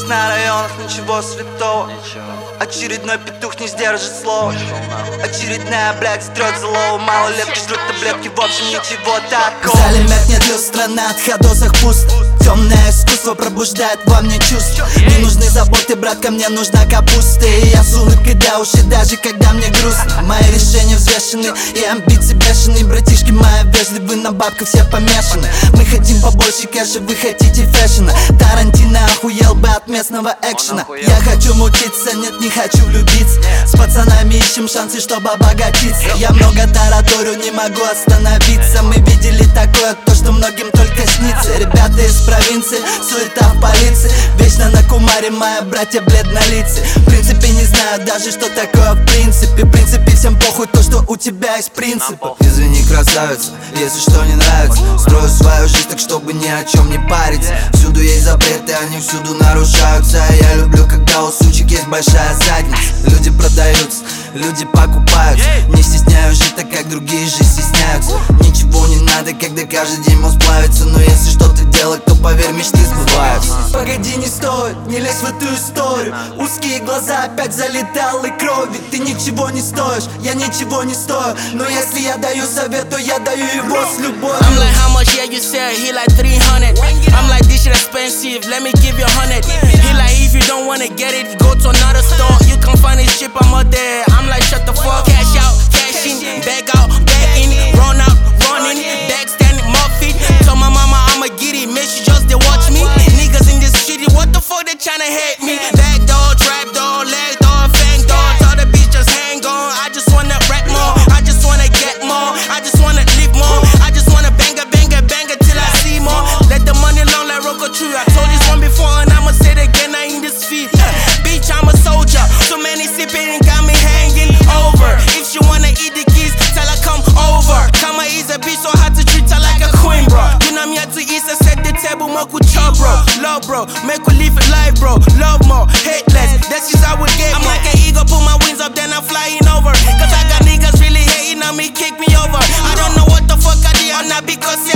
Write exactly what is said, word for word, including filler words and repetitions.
на районах, ничего святого. Очередной петух не сдержит слова. Очередная, блядь, стрёт злого. Малолетки жрут таблетки, в общем ничего такого. В зале меркнет люстра, на отходосах пусто. Темное искусство пробуждает во мне чувства. Не нужны заботы, брат, ко мне нужна капуста. И я с улыбкой до уши, даже когда мне грустно. Мои решения взвешены и амбиции бешеные. Братишки мои вежливы, на бабках все помешаны. Мы хотим побольше кэша, вы хотите фэшена. Тарантино охуел бы от местного экшена. Я хочу мутиться, нет, не хочу влюбиться. С пацанами ищем шансы, чтобы обогатиться. Я много тараторю, не могу остановиться. Мы видели такое, то, что многим только снится. Ребята из провинции, суета в полиции. Вечно на кумаре, мои братья бледнолицы. В принципе не знаю даже, что такое в принципе. В принципе всем похуй то, что у тебя есть принципы. Извини, красавица, если что не нравится. Строю свою жизнь так, чтобы ни о чем не париться. Всюду есть запреты, они всюду нарушаются. Я люблю, когда у сучек есть большая задница. Люди продаются, люди покупаются. Не стесняюсь жить так, как другие же стесняются. Ничего не надо, когда каждый день мозг плавится. Но если что-то делать, то поверь, мечты сбываются. Погоди, не стоит, не лезь в эту историю. Узкие глаза опять залетал и крови. Ты ничего не стоишь, я ничего не стою. Но если я даю совет, то я даю его с любовью. I'm like, how much, yeah, you said, he like three hundred. I'm like, this shit expensive, let me give you a hundred. He like, if you don't wanna get it, go to another store. You can find this shit, I'm up there. I'm like, shut the fuck. Cash out, cash in, bag out, bag in. Run out, running, back standing, muffin. Told my mama I'ma get it, man, she just they watch me. Niggas in this shit, what the fuck they tryna hate me? Back door, trap door, leg door, fang door. Tell the bitch just hang on. I just wanna rap more, I just wanna get more, I just wanna live more. I just wanna bang a bang a bang a till I see more. Let the money long like Rocco True. I told this one before and I'ma say it again, I ain't this feet. Bitch, I'm a soldier, so many sipping got me hanging over. If she wanna eat the keys, tell her come over. Kama is a bitch, so hard to treat her like a queen, bro. You know I'm here to eat, so set the table, make we chop, bro. Love, bro, make we live it life, bro. Love more, hate less, that's just how we get. I'm like an eagle, put my wings up, then I'm flying over. Cause I got niggas really hating on me, kick me over. I don't know what the fuck I did, I'm not because